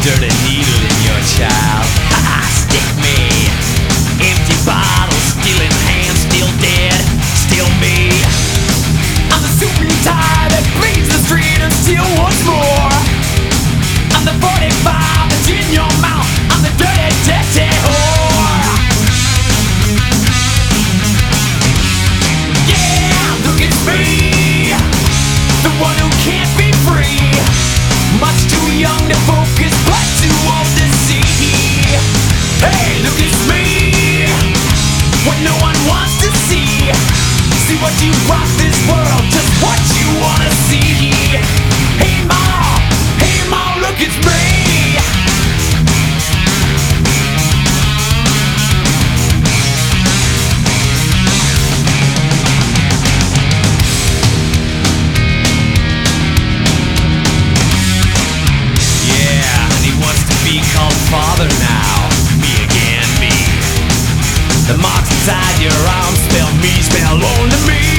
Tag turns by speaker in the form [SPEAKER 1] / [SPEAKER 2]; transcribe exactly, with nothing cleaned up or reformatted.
[SPEAKER 1] dirty needle in your child. Haha, stick me. Empty bottle, still in hand, still dead, still me. I'm the suit and tie that bleeds the street and still wants more. I'm the forty-five that's in your mouth. I'm the dirty, dirty whore. Yeah, look at me, the one who can't be free. Much too young to focus, but too old to see. Hey, look at me, what no one wants to see. See what you brought this world, just what you wanna see. Hey ma, hey ma, look at me. Yeah, and he wants to be called father now. Me again, me. The marks inside your arms spell me, spell on to me.